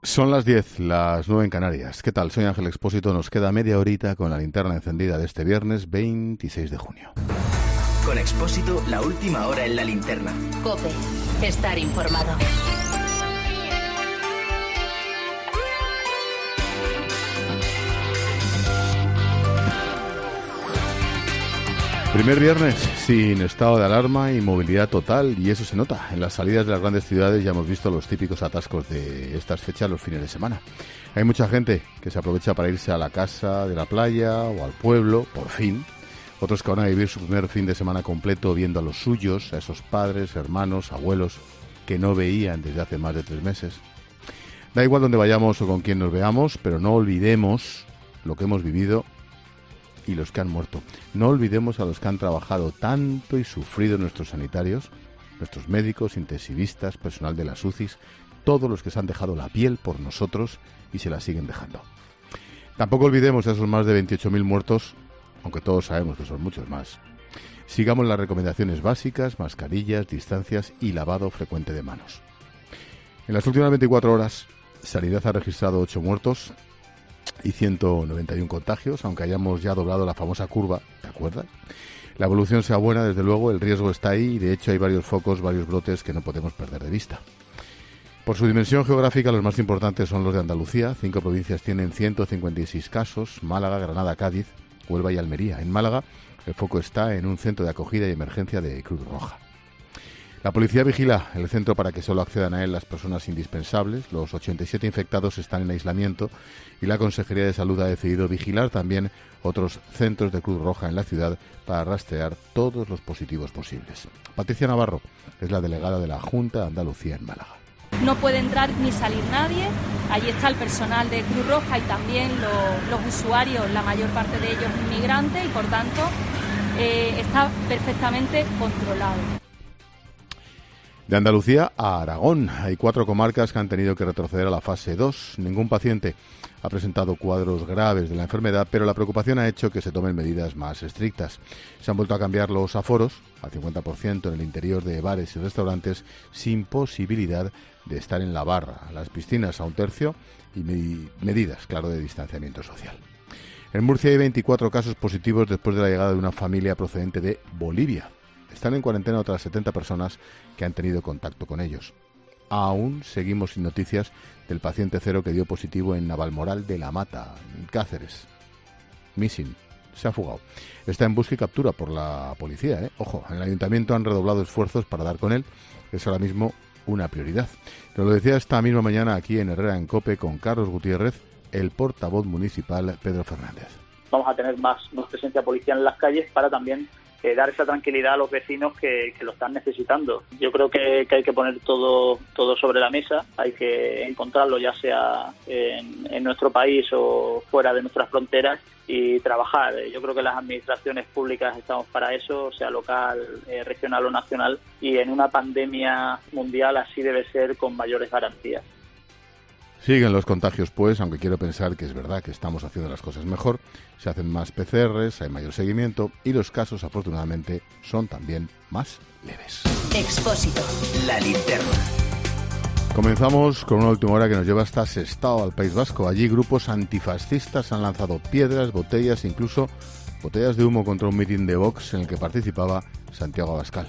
Son las 10, las 9 en Canarias. ¿Qué tal? Soy Ángel Expósito. Nos queda media horita con la linterna encendida de este viernes 26 de junio. Con Expósito, la última hora en la linterna. COPE. Estar informado. Primer viernes sin estado de alarma y movilidad total, y eso se nota. En las salidas de las grandes ciudades ya hemos visto los típicos atascos de estas fechas los fines de semana. Hay mucha gente que se aprovecha para irse a la casa de la playa o al pueblo, por fin. Otros que van a vivir su primer fin de semana completo viendo a los suyos, a esos padres, hermanos, abuelos que no veían desde hace más de 3 meses. Da igual dónde vayamos o con quién nos veamos, pero no olvidemos lo que hemos vivido y los que han muerto. No olvidemos a los que han trabajado tanto y sufrido, nuestros sanitarios, nuestros médicos, intensivistas, personal de las UCIs, todos los que se han dejado la piel por nosotros y se la siguen dejando. Tampoco olvidemos a esos más de 28.000 muertos, aunque todos sabemos que son muchos más. Sigamos las recomendaciones básicas: mascarillas, distancias y lavado frecuente de manos. En las últimas 24 horas, Sanidad ha registrado 8 muertos y 191 contagios, aunque hayamos ya doblado la famosa curva, ¿te acuerdas? La evolución sea buena, desde luego, el riesgo está ahí y de hecho hay varios focos, varios brotes que no podemos perder de vista. Por su dimensión geográfica, los más importantes son los de Andalucía. 5 provincias tienen 156 casos: Málaga, Granada, Cádiz, Huelva y Almería. En Málaga, el foco está en un centro de acogida y emergencia de Cruz Roja. La policía vigila el centro para que solo accedan a él las personas indispensables. Los 87 infectados están en aislamiento y la Consejería de Salud ha decidido vigilar también otros centros de Cruz Roja en la ciudad para rastrear todos los positivos posibles. Patricia Navarro es la delegada de la Junta de Andalucía en Málaga. No puede entrar ni salir nadie. Allí está el personal de Cruz Roja y también los usuarios, la mayor parte de ellos inmigrantes, y por tanto está perfectamente controlado. De Andalucía a Aragón, hay 4 comarcas que han tenido que retroceder a la fase 2. Ningún paciente ha presentado cuadros graves de la enfermedad, pero la preocupación ha hecho que se tomen medidas más estrictas. Se han vuelto a cambiar los aforos al 50% en el interior de bares y restaurantes, sin posibilidad de estar en la barra. Las piscinas a 1/3 y medidas, claro, de distanciamiento social. En Murcia hay 24 casos positivos después de la llegada de una familia procedente de Bolivia. Están en cuarentena otras 70 personas que han tenido contacto con ellos. Aún seguimos sin noticias del paciente 0 que dio positivo en Navalmoral de la Mata, en Cáceres. Missing. Se ha fugado. Está en busca y captura por la policía, ¿eh? Ojo, en el ayuntamiento han redoblado esfuerzos para dar con él. Es ahora mismo una prioridad. Nos lo decía esta misma mañana aquí en Herrera en COPE con Carlos Gutiérrez, el portavoz municipal Pedro Fernández. Vamos a tener más presencia policial en las calles para también dar esa tranquilidad a los vecinos que lo están necesitando. Yo creo que hay que poner todo sobre la mesa, hay que encontrarlo ya sea en nuestro país o fuera de nuestras fronteras y trabajar. Yo creo que las administraciones públicas estamos para eso, sea local, regional o nacional, y en una pandemia mundial así debe ser, con mayores garantías. Siguen los contagios, pues, aunque quiero pensar que es verdad que estamos haciendo las cosas mejor. Se hacen más PCRs, hay mayor seguimiento y los casos, afortunadamente, son también más leves. Expósito. La linterna. Comenzamos con una última hora que nos lleva hasta Sestao, al País Vasco. Allí grupos antifascistas han lanzado piedras, botellas, incluso botellas de humo contra un mitin de Vox en el que participaba Santiago Abascal.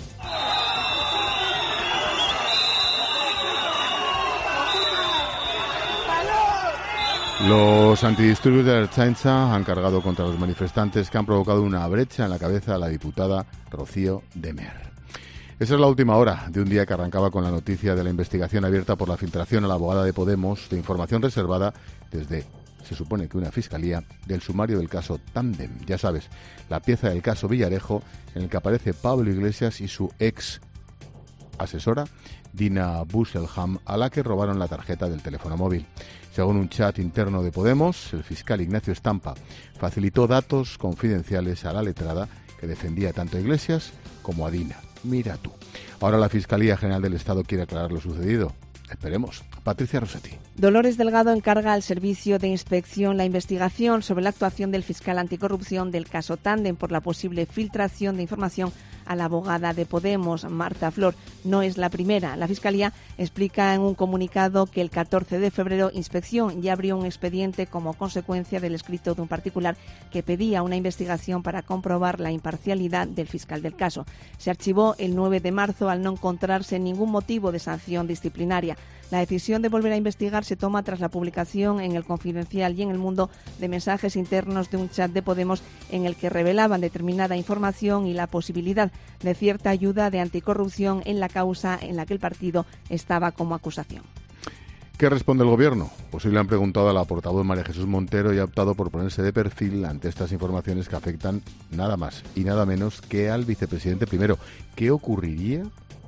Los antidisturbios de la Ertzaintza han cargado contra los manifestantes que han provocado una brecha en la cabeza a la diputada Rocío Demer. Esa es la última hora de un día que arrancaba con la noticia de la investigación abierta por la filtración a la abogada de Podemos de información reservada desde, se supone que una fiscalía, del sumario del caso Tándem. Ya sabes, la pieza del caso Villarejo en el que aparece Pablo Iglesias y su ex asesora Dina Busselham, a la que robaron la tarjeta del teléfono móvil. Según un chat interno de Podemos, el fiscal Ignacio Estampa facilitó datos confidenciales a la letrada que defendía tanto a Iglesias como a Dina. Mira tú. Ahora la Fiscalía General del Estado quiere aclarar lo sucedido. Esperemos. Patricia Rossetti. Dolores Delgado encarga al Servicio de Inspección la investigación sobre la actuación del fiscal anticorrupción del caso Tándem por la posible filtración de información a la abogada de Podemos, Marta Flor. No es la primera. La Fiscalía explica en un comunicado que el 14 de febrero Inspección ya abrió un expediente como consecuencia del escrito de un particular que pedía una investigación para comprobar la imparcialidad del fiscal del caso. Se archivó el 9 de marzo al no encontrarse ningún motivo de sanción disciplinaria. La decisión de volver a investigar se toma tras la publicación en El Confidencial y en El Mundo de mensajes internos de un chat de Podemos en el que revelaban determinada información y la posibilidad de cierta ayuda de anticorrupción en la causa en la que el partido estaba como acusación. ¿Qué responde el Gobierno? Pues hoy le han preguntado a la portavoz María Jesús Montero y ha optado por ponerse de perfil ante estas informaciones que afectan nada más y nada menos que al vicepresidente primero. ¿Qué ocurriría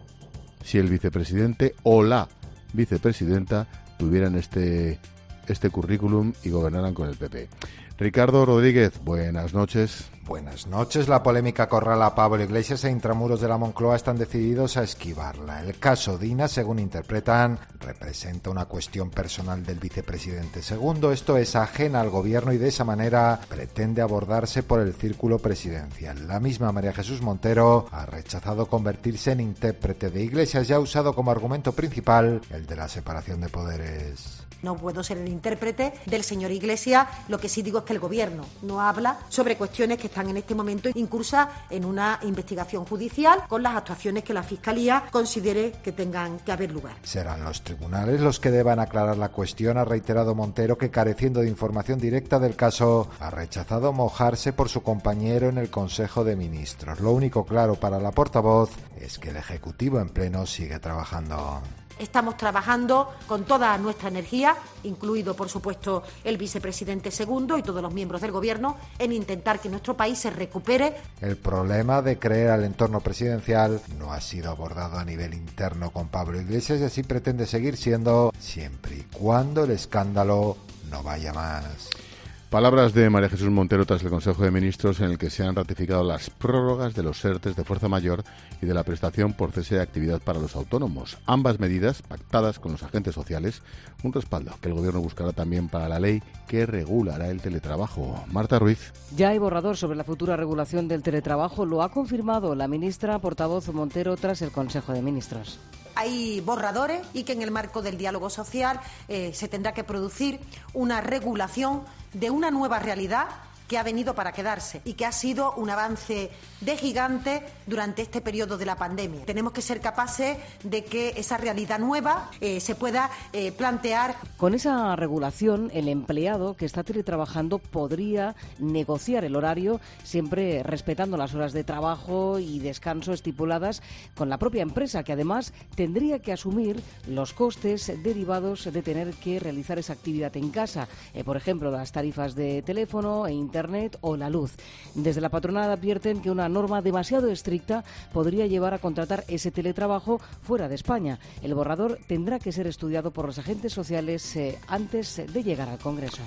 si el vicepresidente o la vicepresidenta tuvieran este currículum y gobernaran con el PP? Ricardo Rodríguez, buenas noches. Buenas noches. La polémica acorrala a Pablo Iglesias e intramuros de la Moncloa están decididos a esquivarla. El caso Dina, según interpretan, representa una cuestión personal del vicepresidente segundo. Esto es ajena al gobierno y de esa manera pretende abordarse por el círculo presidencial. La misma María Jesús Montero ha rechazado convertirse en intérprete de Iglesias y ha usado como argumento principal el de la separación de poderes. No puedo ser el intérprete del señor Iglesias, lo que sí digo es que el gobierno no habla sobre cuestiones que están en este momento incursas en una investigación judicial con las actuaciones que la Fiscalía considere que tengan que haber lugar. Serán los tribunales los que deban aclarar la cuestión, ha reiterado Montero, que careciendo de información directa del caso, ha rechazado mojarse por su compañero en el Consejo de Ministros. Lo único claro para la portavoz es que el Ejecutivo en pleno sigue trabajando. Estamos trabajando con toda nuestra energía, incluido, por supuesto, el vicepresidente segundo y todos los miembros del Gobierno, en intentar que nuestro país se recupere. El problema de creer al entorno presidencial no ha sido abordado a nivel interno con Pablo Iglesias y así pretende seguir siendo, siempre y cuando el escándalo no vaya más. Palabras de María Jesús Montero tras el Consejo de Ministros en el que se han ratificado las prórrogas de los ERTEs de fuerza mayor y de la prestación por cese de actividad para los autónomos. Ambas medidas, pactadas con los agentes sociales, un respaldo que el Gobierno buscará también para la ley que regulará el teletrabajo. Marta Ruiz. Ya hay borrador sobre la futura regulación del teletrabajo, lo ha confirmado la ministra portavoz Montero tras el Consejo de Ministros. Hay borradores y que en el marco del diálogo social se tendrá que producir una regulación de una nueva realidad que ha venido para quedarse y que ha sido un avance de gigante durante este periodo de la pandemia. Tenemos que ser capaces de que esa realidad nueva se pueda plantear. Con esa regulación, el empleado que está teletrabajando podría negociar el horario, siempre respetando las horas de trabajo y descanso estipuladas con la propia empresa, que además tendría que asumir los costes derivados de tener que realizar esa actividad en casa. Por ejemplo, las tarifas de teléfono e Internet o la luz. Desde la patronal advierten que una norma demasiado estricta podría llevar a contratar ese teletrabajo fuera de España. El borrador tendrá que ser estudiado por los agentes sociales antes de llegar al Congreso.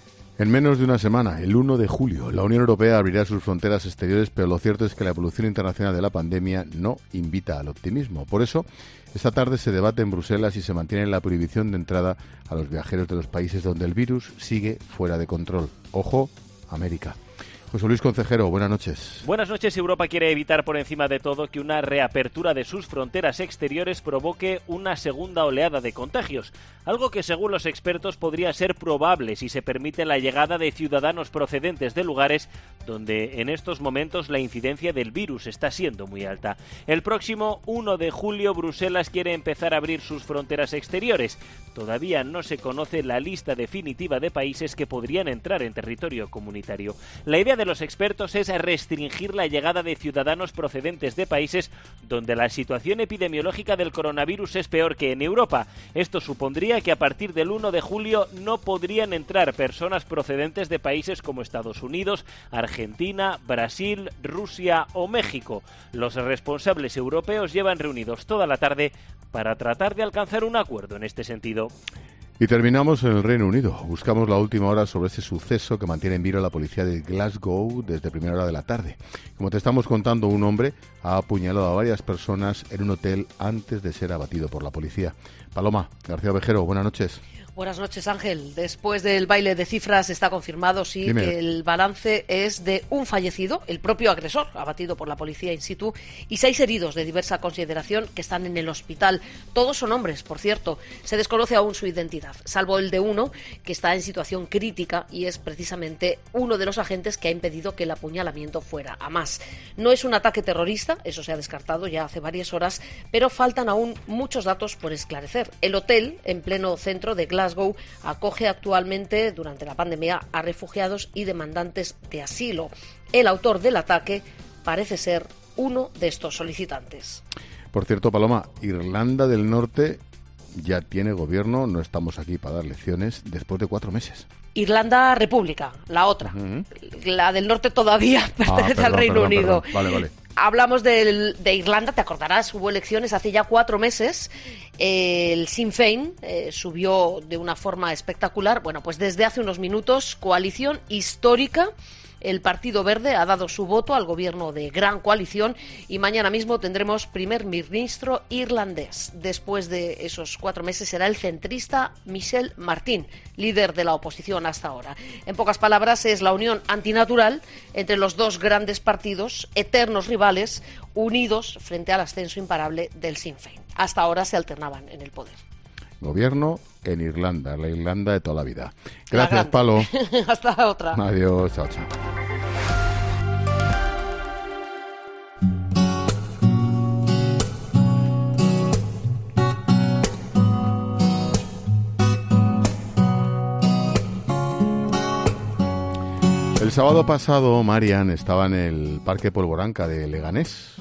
En menos de una semana, el 1 de julio, la Unión Europea abrirá sus fronteras exteriores, pero lo cierto es que la evolución internacional de la pandemia no invita al optimismo. Por eso, esta tarde se debate en Bruselas si se mantiene la prohibición de entrada a los viajeros de los países donde el virus sigue fuera de control. Ojo, América. José Luis Concejero, buenas noches. Buenas noches. Europa quiere evitar por encima de todo que una reapertura de sus fronteras exteriores provoque una segunda oleada de contagios, algo que según los expertos podría ser probable si se permite la llegada de ciudadanos procedentes de lugares donde en estos momentos la incidencia del virus está siendo muy alta. El próximo 1 de julio Bruselas quiere empezar a abrir sus fronteras exteriores. Todavía no se conoce la lista definitiva de países que podrían entrar en territorio comunitario. La idea de los expertos es restringir la llegada de ciudadanos procedentes de países donde la situación epidemiológica del coronavirus es peor que en Europa. Esto supondría que a partir del 1 de julio no podrían entrar personas procedentes de países como Estados Unidos, Argentina, Brasil, Rusia o México. Los responsables europeos llevan reunidos toda la tarde para tratar de alcanzar un acuerdo en este sentido. Y terminamos en el Reino Unido. Buscamos la última hora sobre ese suceso que mantiene en vilo a la policía de Glasgow desde primera hora de la tarde. Como te estamos contando, un hombre ha apuñalado a varias personas en un hotel antes de ser abatido por la policía. Paloma García Ovejero, buenas noches. Buenas noches, Ángel. Después del baile de cifras está confirmado, sí, Dime. que el balance es de un fallecido, el propio agresor, abatido por la policía in situ, y 6 heridos de diversa consideración que están en el hospital. Todos son hombres, por cierto. Se desconoce aún su identidad, salvo el de uno que está en situación crítica y es precisamente uno de los agentes que ha impedido que el apuñalamiento fuera a más. No es un ataque terrorista, eso se ha descartado ya hace varias horas, pero faltan aún muchos datos por esclarecer. El hotel, en pleno centro de Glasgow, acoge actualmente, durante la pandemia, a refugiados y demandantes de asilo. El autor del ataque parece ser uno de estos solicitantes. Por cierto, Paloma, Irlanda del Norte ya tiene gobierno, no estamos aquí para dar lecciones, después de 4 meses. Irlanda República, la otra. Uh-huh. La del norte todavía pertenece al Reino Unido. Vale. Hablamos de Irlanda, te acordarás, hubo elecciones hace ya 4 meses. El Sinn Féin subió de una forma espectacular. Bueno, pues desde hace unos minutos, coalición histórica. El Partido Verde ha dado su voto al gobierno de gran coalición y mañana mismo tendremos primer ministro irlandés. Después de esos 4 meses será el centrista Michel Martin, líder de la oposición hasta ahora. En pocas palabras, es la unión antinatural entre los dos grandes partidos, eternos rivales, unidos frente al ascenso imparable del Sinn Féin. Hasta ahora se alternaban en el poder. Gobierno en Irlanda, la Irlanda de toda la vida. Gracias, Palo. Hasta otra. Adiós, chao. El sábado pasado, Marian estaba en el Parque Polvoranca de Leganés,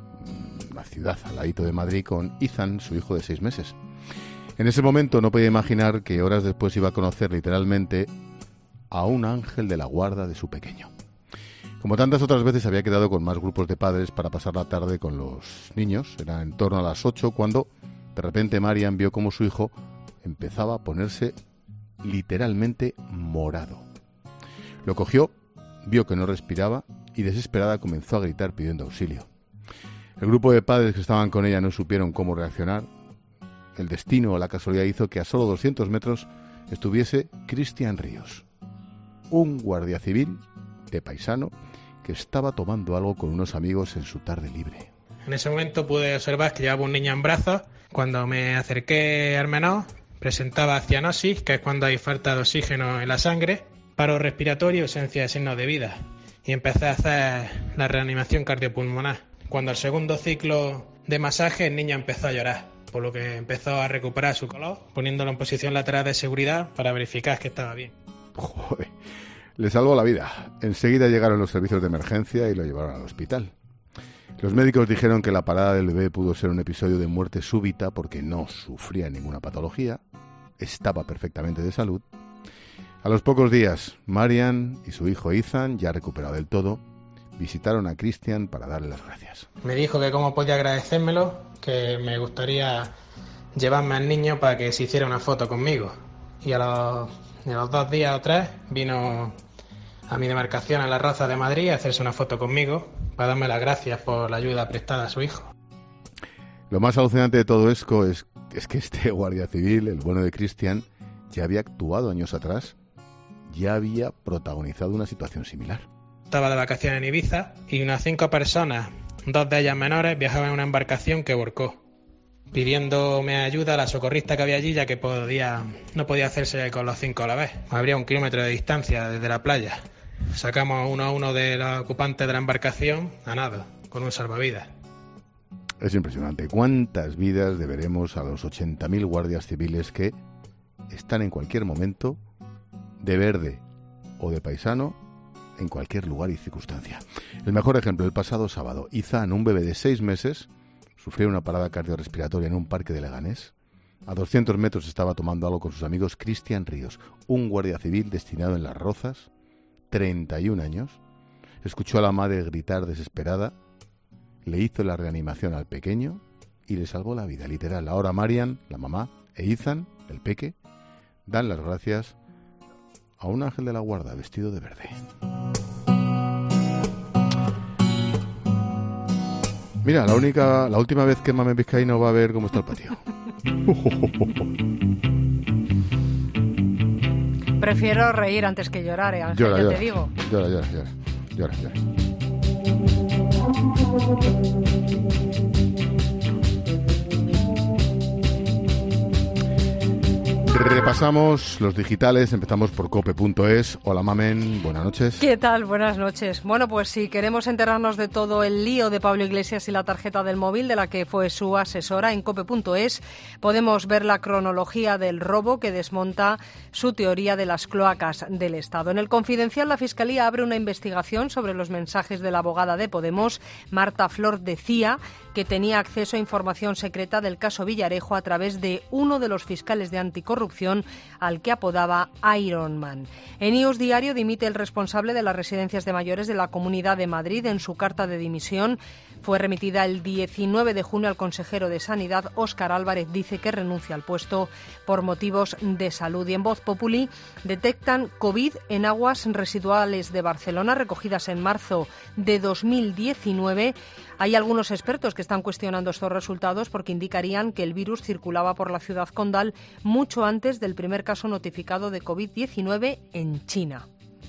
la ciudad al ladito de Madrid, con Ethan, su hijo de 6 meses. En ese momento no podía imaginar que horas después iba a conocer literalmente a un ángel de la guarda de su pequeño. Como tantas otras veces, había quedado con más grupos de padres para pasar la tarde con los niños. Era en torno a las 8 cuando de repente Marian vio como su hijo empezaba a ponerse literalmente morado. Lo cogió, vio que no respiraba y desesperada comenzó a gritar pidiendo auxilio. El grupo de padres que estaban con ella no supieron cómo reaccionar. El destino o la casualidad hizo que a solo 200 metros estuviese Cristian Ríos, un guardia civil de paisano que estaba tomando algo con unos amigos en su tarde libre. En ese momento pude observar que llevaba un niño en brazos. Cuando me acerqué al menor, presentaba cianosis, que es cuando hay falta de oxígeno en la sangre, paro respiratorio y ausencia de signos de vida. Y empecé a hacer la reanimación cardiopulmonar. Cuando el segundo ciclo de masaje, el niño empezó a llorar, por lo que empezó a recuperar su color, poniéndolo en posición lateral de seguridad para verificar que estaba bien. Joder, le salvó la vida. Enseguida llegaron los servicios de emergencia y lo llevaron al hospital. Los médicos dijeron que la parada del bebé pudo ser un episodio de muerte súbita porque no sufría ninguna patología, estaba perfectamente de salud. A los pocos días, Marian y su hijo Ethan, ya recuperado del todo, visitaron a Cristian para darle las gracias. Me dijo que cómo podía agradecérmelo, que me gustaría llevarme al niño para que se hiciera una foto conmigo. Y a los 2 días o 3 vino a mi demarcación en la Raza de Madrid a hacerse una foto conmigo para darme las gracias por la ayuda prestada a su hijo. Lo más alucinante de todo esto es que este guardia civil, el bueno de Cristian, ya había actuado años atrás, ya había protagonizado una situación similar. Estaba de vacaciones en Ibiza y unas 5 personas, 2 de ellas menores, viajaban en una embarcación que volcó, pidiéndome ayuda a la socorrista que había allí, ya que no podía hacerse con los 5 a la vez. Habría 1 kilómetro de distancia desde la playa. Sacamos uno a uno de los ocupantes de la embarcación a nado, con un salvavidas. Es impresionante. ¿Cuántas vidas deberemos a los 80.000 guardias civiles que están en cualquier momento, de verde o de paisano, en cualquier lugar y circunstancia? El mejor ejemplo, el pasado sábado, Ethan, un bebé de 6 meses, sufrió una parada cardiorrespiratoria en un parque de Leganés. A 200 metros estaba tomando algo con sus amigos Cristian Ríos, un guardia civil destinado en Las Rozas, 31 años. Escuchó a la madre gritar desesperada, le hizo la reanimación al pequeño y le salvó la vida, literal. Ahora Marian, la mamá, e Ethan, el peque, dan las gracias a un ángel de la guarda vestido de verde. Mira, la última vez que Mamen Vizcaíno va a ver cómo está el patio. Prefiero reír antes que llorar, Ángel, llora, te digo. Llora. Repasamos los digitales, empezamos por cope.es. Hola Mamen, buenas noches. ¿Qué tal? Buenas noches. Bueno, pues si queremos enterarnos de todo el lío de Pablo Iglesias y la tarjeta del móvil de la que fue su asesora, en cope.es podemos ver la cronología del robo que desmonta su teoría de las cloacas del Estado. En el Confidencial, la Fiscalía abre una investigación sobre los mensajes de la abogada de Podemos, Marta Flor. Decía que tenía acceso a información secreta del caso Villarejo a través de uno de los fiscales de anticorrupción al que apodaba Iron Man. En IOS Diario dimite el responsable de las residencias de mayores de la Comunidad de Madrid. En su carta de dimisión fue remitida el 19 de junio al consejero de Sanidad, Óscar Álvarez. Dice que renuncia al puesto por motivos de salud. Y en Voz Populi detectan COVID en aguas residuales de Barcelona recogidas en marzo de 2019. Hay algunos expertos que están cuestionando estos resultados porque indicarían que el virus circulaba por la ciudad condal mucho antes del primer caso notificado de COVID-19 en China.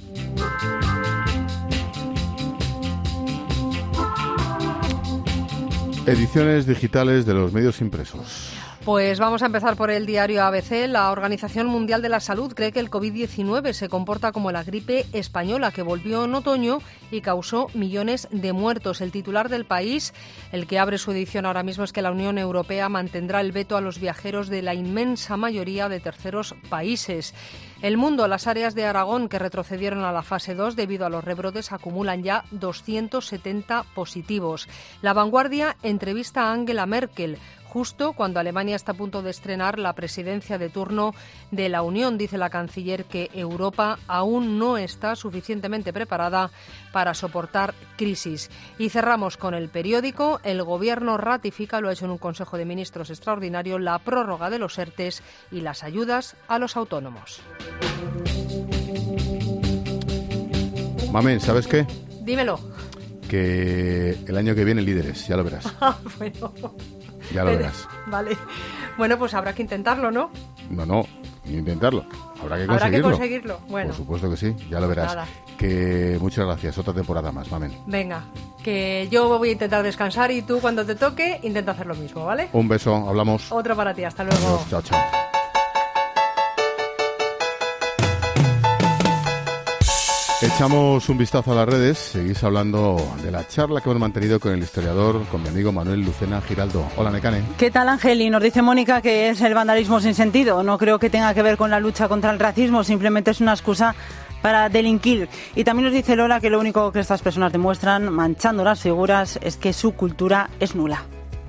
Ediciones digitales de los medios impresos. Pues vamos a empezar por el diario ABC. La Organización Mundial de la Salud cree que el COVID-19 se comporta como la gripe española, que volvió en otoño y causó millones de muertos. El titular del País, el que abre su edición ahora mismo, es que la Unión Europea mantendrá el veto a los viajeros de la inmensa mayoría de terceros países. El Mundo, las áreas de Aragón que retrocedieron a la fase 2 debido a los rebrotes acumulan ya 270 positivos. La Vanguardia entrevista a Angela Merkel justo cuando Alemania está a punto de estrenar la presidencia de turno de la Unión. Dice la canciller que Europa aún no está suficientemente preparada para soportar crisis. Y cerramos con El Periódico. El Gobierno ratifica, lo ha hecho en un Consejo de Ministros extraordinario, la prórroga de los ERTEs y las ayudas a los autónomos. Mamen, ¿sabes qué? Dímelo. Que el año que viene líderes, ya lo verás. Bueno... Ya lo verás. Vale. Bueno, pues habrá que intentarlo, ¿no? No, intentarlo. Habrá que conseguirlo. Habrá que conseguirlo. Bueno. Por supuesto que sí, ya lo verás. Nada. Que muchas gracias. Otra temporada más, Mamen. Venga, que yo voy a intentar descansar y tú cuando te toque intenta hacer lo mismo, ¿vale? Un beso, hablamos. Otro para ti, hasta luego. Adiós, chao, chao. Echamos un vistazo a las redes, seguís hablando de la charla que hemos mantenido con el historiador, con mi amigo Manuel Lucena Giraldo. Hola, Necane. ¿Qué tal, Ángel? Y nos dice Mónica que es el vandalismo sin sentido. No creo que tenga que ver con la lucha contra el racismo, simplemente es una excusa para delinquir. Y también nos dice Lola que lo único que estas personas demuestran, manchando las figuras, es que su cultura es nula.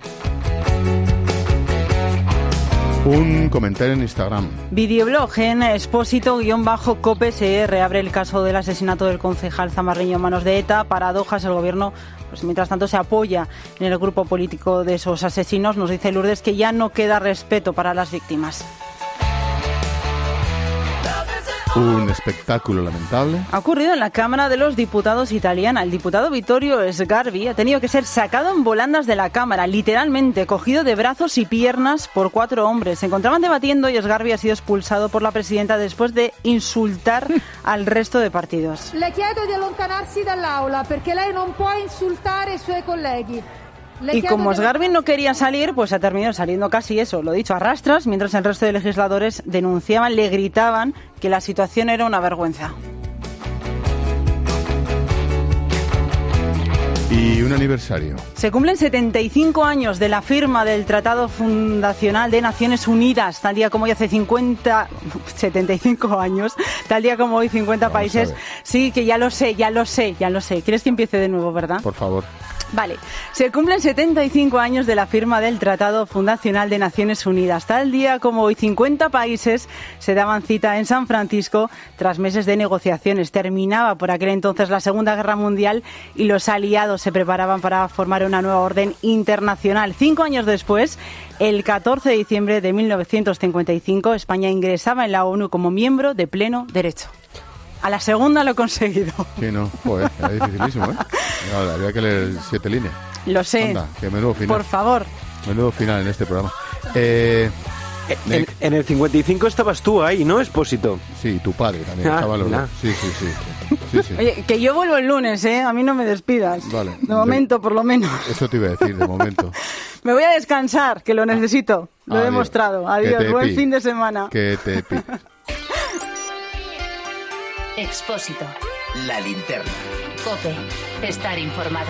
Un comentario en Instagram. Videoblog en Expósito-Cope se reabre el caso del asesinato del concejal zamarreño en manos de ETA. Paradojas, el gobierno, pues mientras tanto, se apoya en el grupo político de esos asesinos. Nos dice Lourdes que ya no queda respeto para las víctimas. Un espectáculo lamentable ha ocurrido en la Cámara de los Diputados italiana. El diputado Vittorio Sgarbi ha tenido que ser sacado en volandas de la Cámara, literalmente cogido de brazos y piernas por 4 hombres. Se encontraban debatiendo y Sgarbi ha sido expulsado por la presidenta después de insultar al resto de partidos. Le chiedo di allontanarsi dall'aula perché lei non può insultare i suoi colleghi. Y como Sgarbi no quería salir, pues ha terminado saliendo casi eso, lo dicho, a rastras, mientras el resto de legisladores denunciaban, le gritaban que la situación era una vergüenza. Y un aniversario. Se cumplen 75 años de la firma del Tratado Fundacional de Naciones Unidas, tal día como hoy hace 75 años, tal día como hoy 50 países. Sí, que ya lo sé. ¿Quieres que empiece de nuevo, verdad? Por favor. Vale, se cumplen 75 años de la firma del Tratado Fundacional de Naciones Unidas. Tal día como hoy, 50 países se daban cita en San Francisco tras meses de negociaciones. Terminaba por aquel entonces la Segunda Guerra Mundial y los aliados se preparaban para formar una nueva orden internacional. 5 años después, el 14 de diciembre de 1955, España ingresaba en la ONU como miembro de pleno derecho. A la segunda lo he conseguido. Sí, no, joder, era dificilísimo, ¿eh? Ahora, había que leer 7 líneas. Lo sé. Anda, que menudo final. Por favor. Menudo final en este programa. En el 55 estabas tú ahí, ¿no, Expósito? Sí, tu padre también. Estaban los dos. Sí. Oye, que yo vuelvo el lunes, ¿eh? A mí no me despidas. Vale. De momento, por lo menos. Eso te iba a decir, de momento. Me voy a descansar, que lo necesito. Lo he demostrado. Adiós, buen fin de semana. Que te pides. Expósito. La linterna. COPE. Estar informado.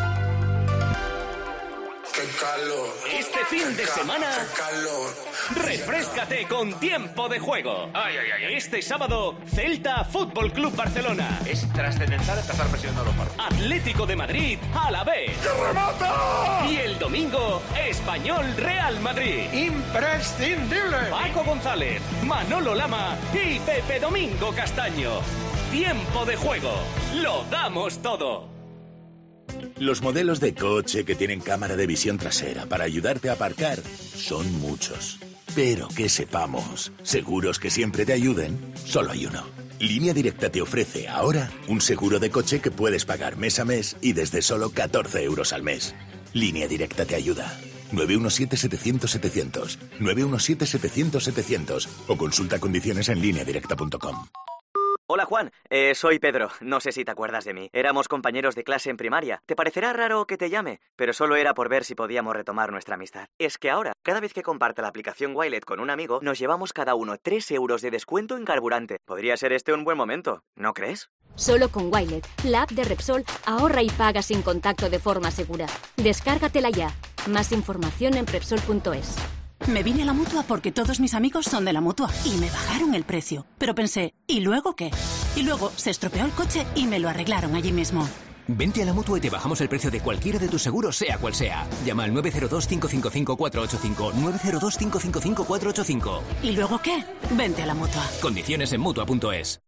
¡Qué calor! Este fin de semana, refréscate con Tiempo de Juego. Este sábado, Celta Fútbol Club Barcelona. Es trascendental empezar presionando a los partidos. Atlético de Madrid, Alavés. ¡Que remata! Y el domingo, Español Real Madrid. ¡Imprescindible! Paco González, Manolo Lama y Pepe Domingo Castaño. Tiempo de Juego. Lo damos todo. Los modelos de coche que tienen cámara de visión trasera para ayudarte a aparcar son muchos. Pero que sepamos, seguros que siempre te ayuden, solo hay uno. Línea Directa te ofrece ahora un seguro de coche que puedes pagar mes a mes y desde solo 14 euros al mes. Línea Directa te ayuda. 917-700-700, 917-700-700 o consulta condiciones en lineadirecta.com. Hola Juan, soy Pedro, no sé si te acuerdas de mí. Éramos compañeros de clase en primaria. Te parecerá raro que te llame, pero solo era por ver si podíamos retomar nuestra amistad. Es que ahora, cada vez que comparte la aplicación Wilet con un amigo, nos llevamos cada uno 3 euros de descuento en carburante. Podría ser este un buen momento, ¿no crees? Solo con Wilet, la app de Repsol, ahorra y paga sin contacto de forma segura. Descárgatela ya. Más información en Repsol.es. Me vine a la Mutua porque todos mis amigos son de la Mutua y me bajaron el precio. Pero pensé, ¿y luego qué? Y luego se estropeó el coche y me lo arreglaron allí mismo. Vente a la Mutua y te bajamos el precio de cualquiera de tus seguros, sea cual sea. Llama al 902-555-485, 902-555-485. ¿Y luego qué? Vente a la Mutua. Condiciones en Mutua.es.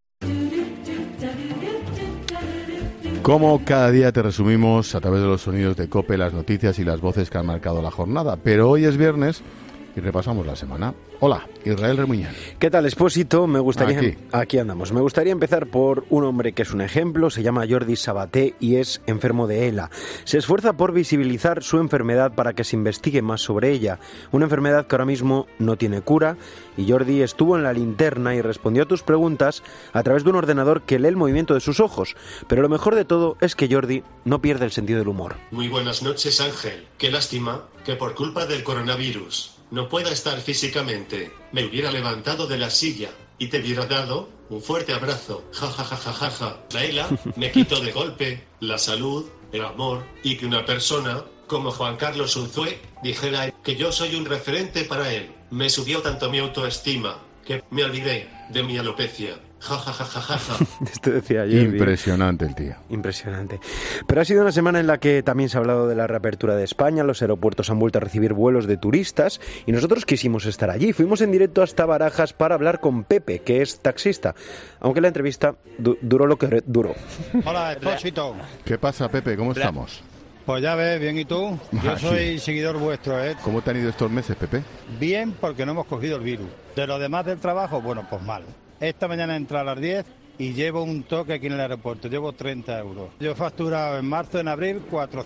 Como cada día te resumimos a través de los sonidos de COPE las noticias y las voces que han marcado la jornada. Pero hoy es viernes y repasamos la semana. Hola, Israel Remuñán. ¿Qué tal, Expósito? Me gustaría... Aquí andamos. Me gustaría empezar por un hombre que es un ejemplo. Se llama Jordi Sabaté y es enfermo de ELA. Se esfuerza por visibilizar su enfermedad para que se investigue más sobre ella. Una enfermedad que ahora mismo no tiene cura. Y Jordi estuvo en la linterna y respondió a tus preguntas a través de un ordenador que lee el movimiento de sus ojos. Pero lo mejor de todo es que Jordi no pierde el sentido del humor. Muy buenas noches, Ángel. Qué lástima que por culpa del coronavirus no pueda estar físicamente. Me hubiera levantado de la silla y te hubiera dado un fuerte abrazo. Ja, ja, ja, ja, ja, ja. La ELA me quitó de golpe la salud, el amor y que una persona como Juan Carlos Unzué dijera que yo soy un referente para él. Me subió tanto mi autoestima que me olvidé de mi alopecia. Ja, ja, ja, ja, ja, ja. Esto decía Jordi. Impresionante el tío. Impresionante. Pero ha sido una semana en la que también se ha hablado de la reapertura de España, los aeropuertos han vuelto a recibir vuelos de turistas y nosotros quisimos estar allí. Fuimos en directo hasta Barajas para hablar con Pepe, que es taxista, aunque la entrevista duró lo que duró. Hola, Expósito. ¿Qué pasa, Pepe? ¿Cómo estamos? Pues ya ves, bien, ¿y tú? Yo soy seguidor vuestro, ¿eh? ¿Cómo te han ido estos meses, Pepe? Bien, porque no hemos cogido el virus. De lo demás del trabajo, bueno, pues mal. Esta mañana entré a las 10 y llevo un toque aquí en el aeropuerto, llevo 30 euros. Yo he facturado en marzo, en abril,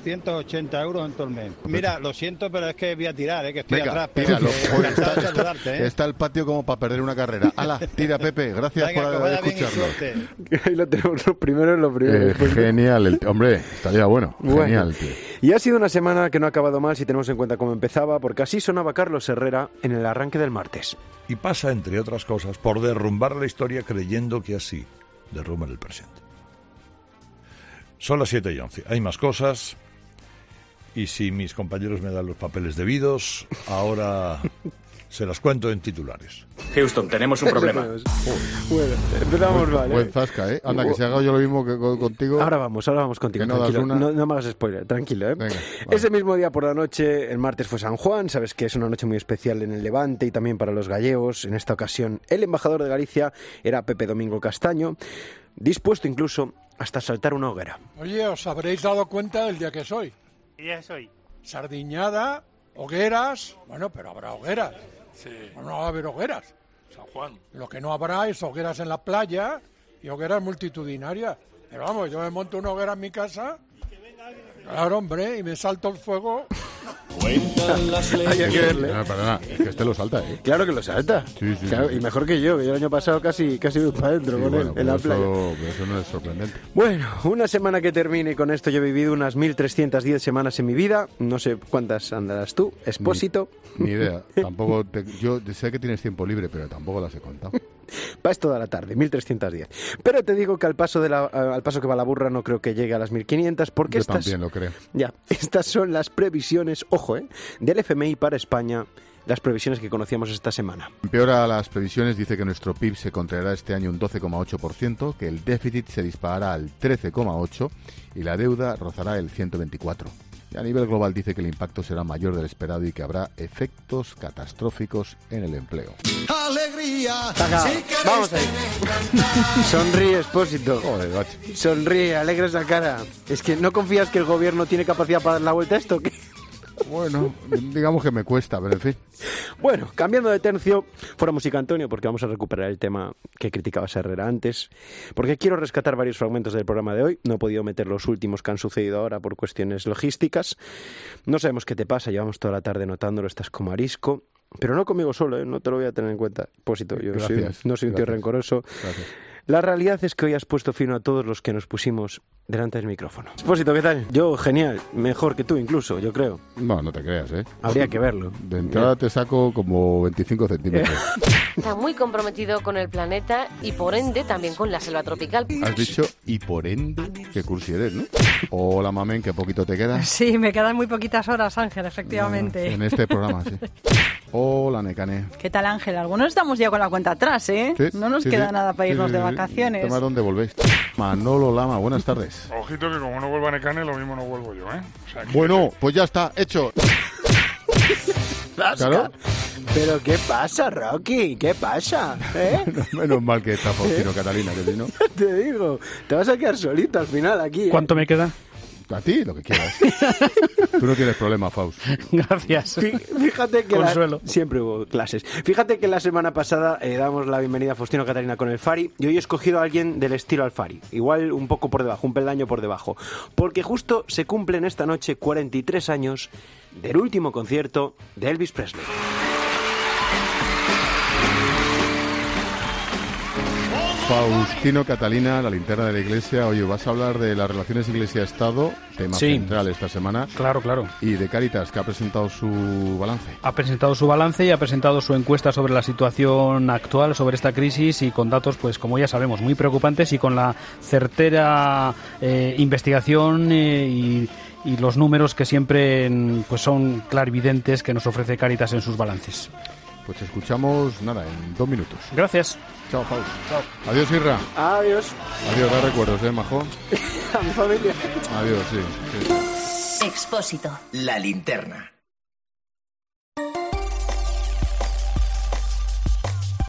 480 euros en todo el mes. Mira, lo siento, pero es que voy a tirar, que estoy atrás. Pero encantado de saludarte, Está el patio como para perder una carrera. ¡Hala, tira, Pepe! Gracias por escucharnos. Ahí lo tenemos, lo primero es lo primero. Genial, hombre, estaría bueno. Genial, tío. Y ha sido una semana que no ha acabado mal si tenemos en cuenta cómo empezaba, porque así sonaba Carlos Herrera en el arranque del martes. Y pasa, entre otras cosas, por derrumbar la historia creyendo que así derrumban el presente. Son las 7:11. Hay más cosas. Y si mis compañeros me dan los papeles debidos, ahora Se las cuento en titulares. Houston, tenemos un problema. Bueno, empezamos mal. Buen zasca, ¿eh? Anda, que se haga yo lo mismo que contigo. Ahora vamos contigo. Que no das una. No me hagas spoiler, tranquilo, ¿eh? Venga, vale. Ese mismo día por la noche, el martes fue San Juan, sabes que es una noche muy especial en el Levante y también para los gallegos. En esta ocasión, el embajador de Galicia era Pepe Domingo Castaño, dispuesto incluso hasta saltar una hoguera. Oye, os habréis dado cuenta del día que es hoy. ¿Qué día es hoy? Sardiñada, hogueras. Bueno, pero habrá hogueras. Sí. No va a haber hogueras. San Juan. Lo que no habrá es hogueras en la playa y hogueras multitudinarias. Pero vamos, yo me monto una hoguera en mi casa. Claro, hombre, y me salto el fuego. Cuentan las leyes. Hay que verle. No, perdona, es que este lo salta, ¿eh? Claro que lo salta. Sí, claro, sí. Y mejor que yo el año pasado casi voy para adentro con él en la playa. Eso no es sorprendente. Bueno, una semana que termine y con esto yo he vivido unas 1.310 semanas en mi vida. No sé cuántas andarás tú, Expósito. Ni idea. Tampoco yo sé que tienes tiempo libre, pero tampoco las he contado. Vas toda la tarde, 1.310. Pero te digo que al paso que va la burra no creo que llegue a las 1.500 porque yo también lo creo. Ya, estas son las previsiones, ojo, del FMI para España, las previsiones que conocíamos esta semana. Empeora las previsiones, dice que nuestro PIB se contraerá este año un 12,8%, que el déficit se disparará al 13,8% y la deuda rozará el 124%. Y a nivel global dice que el impacto será mayor del esperado y que habrá efectos catastróficos en el empleo. ¡Alegría! Vamos ahí. Sonríe, Expósito. Joder, gacho. Sonríe, alegra esa cara. Es que ¿no confías que el gobierno tiene capacidad para dar la vuelta a esto? ¿Qué? Bueno, digamos que me cuesta, pero en fin. Bueno, cambiando de tercio, fuera música, Antonio, porque vamos a recuperar el tema que criticabas a Herrera antes, porque quiero rescatar varios fragmentos del programa de hoy. No he podido meter los últimos que han sucedido ahora por cuestiones logísticas. No sabemos qué te pasa, llevamos toda la tarde notándolo, estás como arisco, pero no conmigo solo, no te lo voy a tener en cuenta. Pósito, yo no soy un tío rencoroso. Gracias. La realidad es que hoy has puesto fino a todos los que nos pusimos delante del micrófono. Expósito, ¿qué tal? Yo, genial. Mejor que tú incluso, yo creo. No, no te creas, ¿eh? Habría que verlo. De entrada te saco como 25 centímetros. Está muy comprometido con el planeta y por ende también con la selva tropical. Has dicho y por ende, qué cursi eres, ¿no? Hola, mamen, que poquito te queda. Sí, me quedan muy poquitas horas, Ángel, efectivamente. En este programa, sí. Hola, Necane. ¿Qué tal, Ángel? Algunos estamos ya con la cuenta atrás, ¿eh? Sí, no nos queda nada para irnos de vacaciones. Tema dónde volvéis. Manolo Lama, buenas tardes. Ojito que como no vuelva Necane, lo mismo no vuelvo yo, ¿eh? O sea, bueno, pues ya está, hecho. ¿Claro? ¿Pero qué pasa, Rocky? ¿Qué pasa? Menos mal que está Faustino Catalina, que si no... Te digo, te vas a quedar solito al final aquí. ¿Cuánto me queda? A ti, lo que quieras. Tú no tienes problema, Faust. Gracias. Fíjate que Consuelo. Siempre hubo clases. Fíjate que la semana pasada damos la bienvenida a Faustino Catalina con el Fari y hoy he escogido a alguien del estilo al Fari. Igual un poco por debajo, un peldaño por debajo. Porque justo se cumplen esta noche 43 años del último concierto de Elvis Presley. Faustino Catalina, la linterna de la iglesia. Oye, vas a hablar de las relaciones iglesia-estado, tema central esta semana. Claro, claro. Y de Cáritas, que ha presentado su balance. Ha presentado su balance y ha presentado su encuesta sobre la situación actual, sobre esta crisis y con datos, pues como ya sabemos, muy preocupantes y con la certera investigación y los números que siempre pues son clarividentes que nos ofrece Cáritas en sus balances. Pues escuchamos, nada, en 2 minutos. Gracias. Chao, Faust. Chao. Adiós, Irra. Adiós. Adiós, da recuerdos, majo. A mi familia. Adiós, sí. Expósito. La linterna.